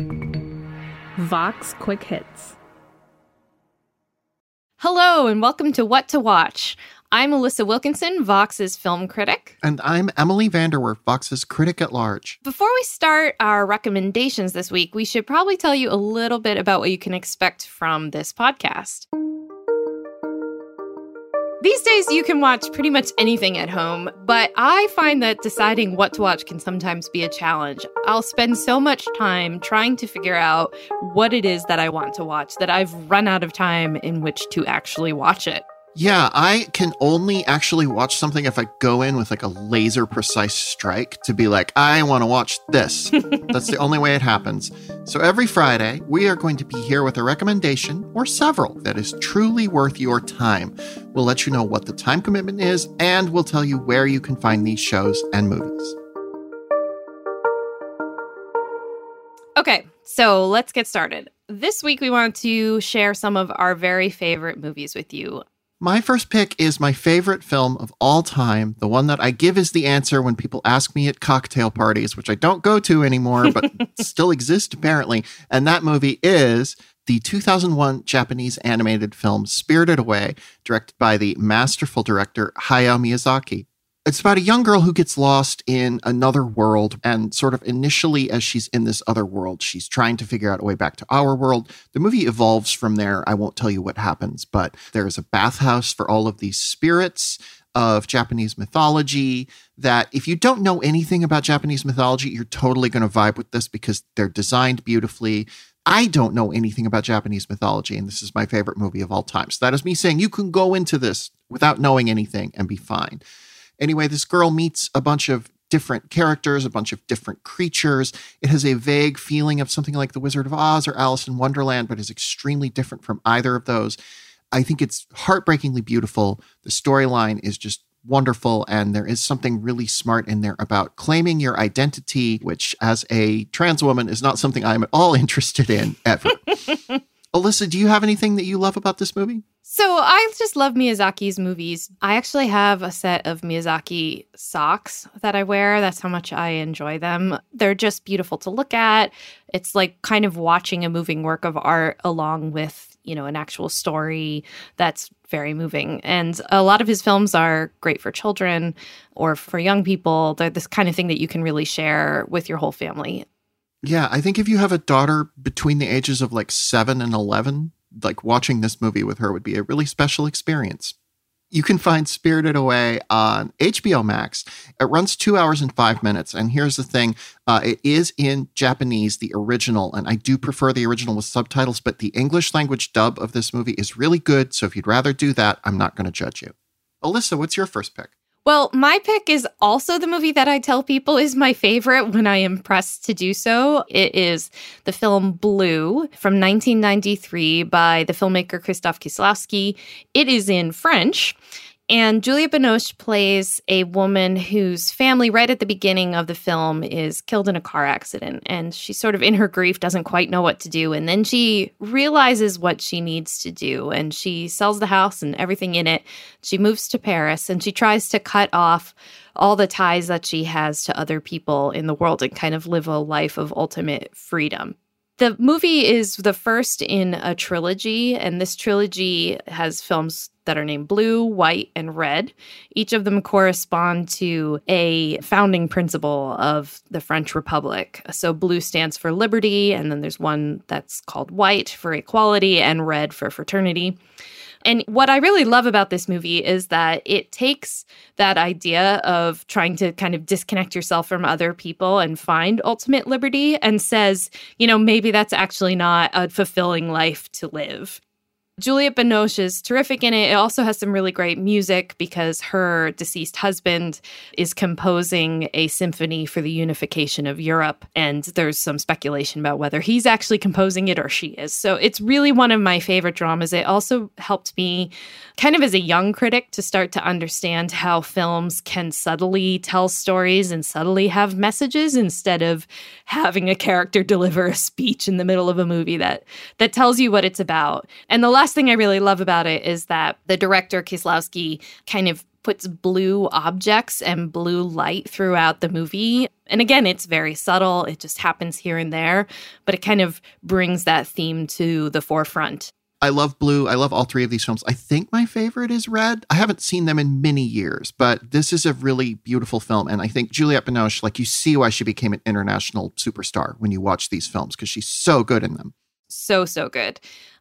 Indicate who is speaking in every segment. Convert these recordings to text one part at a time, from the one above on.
Speaker 1: Vox Quick Hits.
Speaker 2: Hello, and welcome to What to Watch. I'm Alyssa Wilkinson, Vox's film critic.
Speaker 3: And I'm Emily Vanderwerf, Vox's critic at large.
Speaker 2: Before we start our recommendations this week, we should probably tell you a little bit about what you can expect from this podcast. These days, you can watch pretty much anything at home, but I find that deciding what to watch can sometimes be a challenge. I'll spend so much time trying to figure out what it is that I want to watch that I've run out of time in which to actually watch it.
Speaker 3: Yeah, I can only actually watch something if I go in with like a laser precise strike to be like, I want to watch this. That's the only way it happens. So every Friday, we are going to be here with a recommendation or several that is truly worth your time. We'll let you know what the time commitment is, and we'll tell you where you can find these shows and movies.
Speaker 2: Okay, so let's get started. This week, we want to share some of our very favorite movies with you.
Speaker 3: My first pick is my favorite film of all time, the one that I give as the answer when people ask me at cocktail parties, which I don't go to anymore, but still exist apparently. And that movie is the 2001 Japanese animated film Spirited Away, directed by the masterful director Hayao Miyazaki. It's about a young girl who gets lost in another world, and sort of initially as she's in this other world, she's trying to figure out a way back to our world. The movie evolves from there. I won't tell you what happens, but there's a bathhouse for all of these spirits of Japanese mythology that if you don't know anything about Japanese mythology, you're totally going to vibe with this because they're designed beautifully. I don't know anything about Japanese mythology, and this is my favorite movie of all time. So that is me saying you can go into this without knowing anything and be fine. Anyway, this girl meets a bunch of different characters, a bunch of different creatures. It has a vague feeling of something like The Wizard of Oz or Alice in Wonderland, but is extremely different from either of those. I think it's heartbreakingly beautiful. The storyline is just wonderful, and there is something really smart in there about claiming your identity, which as a trans woman is not something I'm at all interested in ever. Alyssa, do you have anything that you love about this movie?
Speaker 2: So I just love Miyazaki's movies. I actually have a set of Miyazaki socks that I wear. That's how much I enjoy them. They're just beautiful to look at. It's like kind of watching a moving work of art along with, you know, an actual story that's very moving. And a lot of his films are great for children or for young people. They're this kind of thing that you can really share with your whole family.
Speaker 3: Yeah, I think if you have a daughter between the ages of like 7 and 11, like watching this movie with her would be a really special experience. You can find Spirited Away on HBO Max. It runs 2 hours and 5 minutes. And here's the thing. It is in Japanese, the original. And I do prefer the original with subtitles, but the English language dub of this movie is really good. So if you'd rather do that, I'm not going to judge you. Alyssa, what's your first pick?
Speaker 2: Well, my pick is also the movie that I tell people is my favorite when I am pressed to do so. It is the film Blue from 1993 by the filmmaker Krzysztof Kieślowski. It is in French. And Juliette Binoche plays a woman whose family, right at the beginning of the film, is killed in a car accident. And she sort of, in her grief, doesn't quite know what to do. And then she realizes what she needs to do. And she sells the house and everything in it. She moves to Paris and she tries to cut off all the ties that she has to other people in the world and kind of live a life of ultimate freedom. The movie is the first in a trilogy, and this trilogy has films that are named Blue, White, and Red. Each of them correspond to a founding principle of the French Republic. So Blue stands for liberty, and then there's one that's called White for equality and Red for fraternity. And what I really love about this movie is that it takes that idea of trying to kind of disconnect yourself from other people and find ultimate liberty and says, you know, maybe that's actually not a fulfilling life to live. Juliette Binoche is terrific in it. It also has some really great music because her deceased husband is composing a symphony for the unification of Europe. And there's some speculation about whether he's actually composing it or she is. So it's really one of my favorite dramas. It also helped me kind of as a young critic to start to understand how films can subtly tell stories and subtly have messages instead of having a character deliver a speech in the middle of a movie that tells you what it's about. And the last thing I really love about it is that the director, Kieślowski, kind of puts blue objects and blue light throughout the movie. And again, it's very subtle. It just happens here and there, but it kind of brings that theme to the forefront.
Speaker 3: I love blue. I love all three of these films. I think my favorite is red. I haven't seen them in many years, but this is a really beautiful film. And I think Juliette Binoche, like, you see why she became an international superstar when you watch these films, because she's so good in them.
Speaker 2: So good.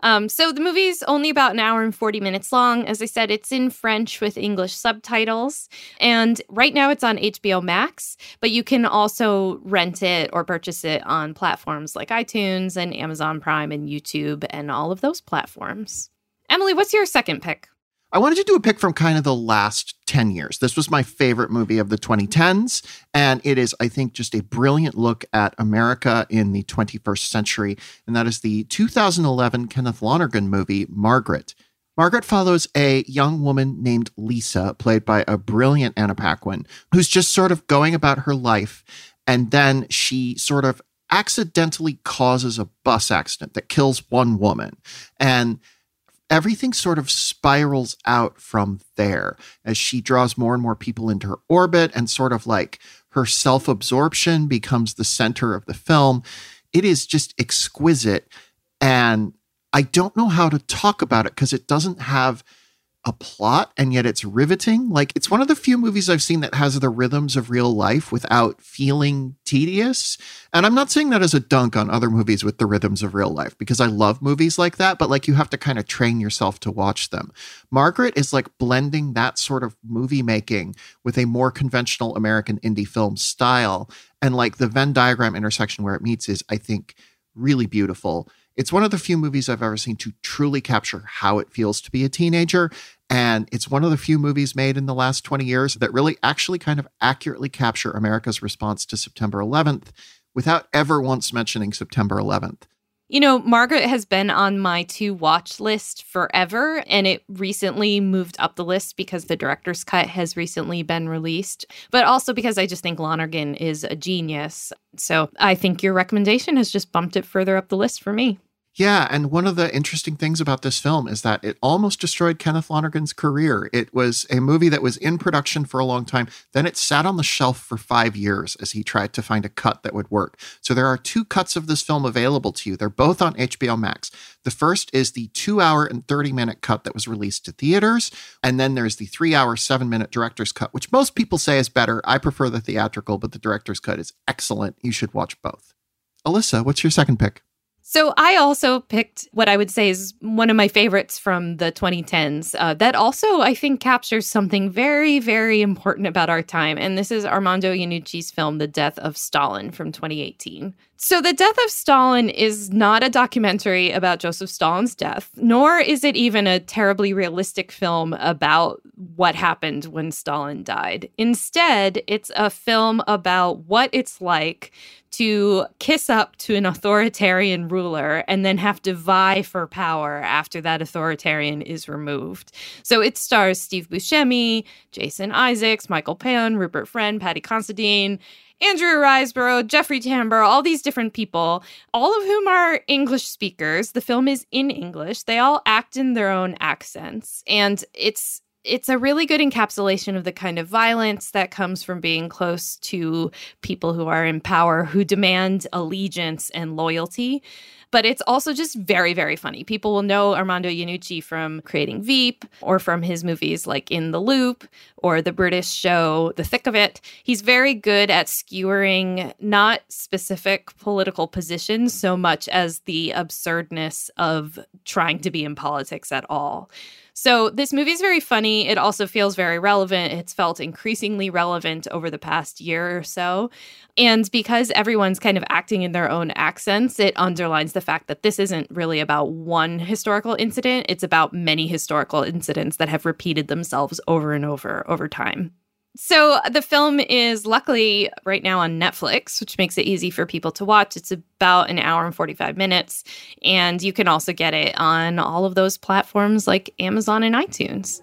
Speaker 2: So the movie's only about an hour and 40 minutes long. As I said, it's in French with English subtitles. And right now it's on HBO Max, but you can also rent it or purchase it on platforms like iTunes and Amazon Prime and YouTube and all of those platforms. Emily, what's your second pick?
Speaker 3: I wanted to do a pick from kind of the last 10 years. This was my favorite movie of the 2010s, and it is, I think, just a brilliant look at America in the 21st century, and that is the 2011 Kenneth Lonergan movie, Margaret. Margaret follows a young woman named Lisa, played by a brilliant Anna Paquin, who's just sort of going about her life, and then she sort of accidentally causes a bus accident that kills one woman. And everything sort of spirals out from there as she draws more and more people into her orbit, and sort of like her self-absorption becomes the center of the film. It is just exquisite. And I don't know how to talk about it because it doesn't have a plot, and yet it's riveting. Like, it's one of the few movies I've seen that has the rhythms of real life without feeling tedious. And I'm not saying that as a dunk on other movies with the rhythms of real life, because I love movies like that, but like, you have to kind of train yourself to watch them. Margaret is like blending that sort of movie making with a more conventional American indie film style. And like, the Venn diagram intersection where it meets is, I think, really beautiful. It's one of the few movies I've ever seen to truly capture how it feels to be a teenager. And it's one of the few movies made in the last 20 years that really actually kind of accurately capture America's response to September 11th without ever once mentioning September 11th.
Speaker 2: You know, Margaret has been on my to-watch list forever, and it recently moved up the list because the director's cut has recently been released, but also because I just think Lonergan is a genius. So I think your recommendation has just bumped it further up the list for me.
Speaker 3: Yeah, and one of the interesting things about this film is that it almost destroyed Kenneth Lonergan's career. It was a movie that was in production for a long time. Then it sat on the shelf for 5 years as he tried to find a cut that would work. So there are 2 cuts of this film available to you. They're both on HBO Max. The first is the 2-hour and 30-minute cut that was released to theaters. And then there's the 3-hour, 7-minute director's cut, which most people say is better. I prefer the theatrical, but the director's cut is excellent. You should watch both. Alyssa, what's your second pick?
Speaker 2: So I also picked what I would say is one of my favorites from the 2010s that also, I think, captures something very, very important about our time. And this is Armando Iannucci's film, The Death of Stalin from 2018. So The Death of Stalin is not a documentary about Joseph Stalin's death, nor is it even a terribly realistic film about what happened when Stalin died. Instead, it's a film about what it's like to kiss up to an authoritarian ruler and then have to vie for power after that authoritarian is removed. So it stars Steve Buscemi, Jason Isaacs, Michael Palin, Rupert Friend, Paddy Considine, Andrew Riseborough, Jeffrey Tambor, all these different people, all of whom are English speakers. The film is in English. They all act in their own accents. And it's a really good encapsulation of the kind of violence that comes from being close to people who are in power, who demand allegiance and loyalty. But it's also just very, very funny. People will know Armando Iannucci from creating Veep or from his movies like In the Loop or the British show The Thick of It. He's very good at skewering not specific political positions so much as the absurdness of trying to be in politics at all. So this movie is very funny. It also feels very relevant. It's felt increasingly relevant over the past year or so. And because everyone's kind of acting in their own accents, it underlines the fact that this isn't really about one historical incident. It's about many historical incidents that have repeated themselves over and over time. So the film is luckily right now on Netflix, which makes it easy for people to watch. It's about an hour and 45 minutes. And you can also get it on all of those platforms like Amazon and iTunes.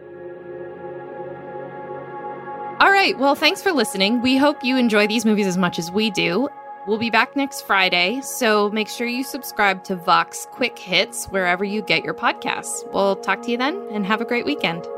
Speaker 2: All right. Well, thanks for listening. We hope you enjoy these movies as much as we do. We'll be back next Friday, so make sure you subscribe to Vox Quick Hits wherever you get your podcasts. We'll talk to you then, and have a great weekend.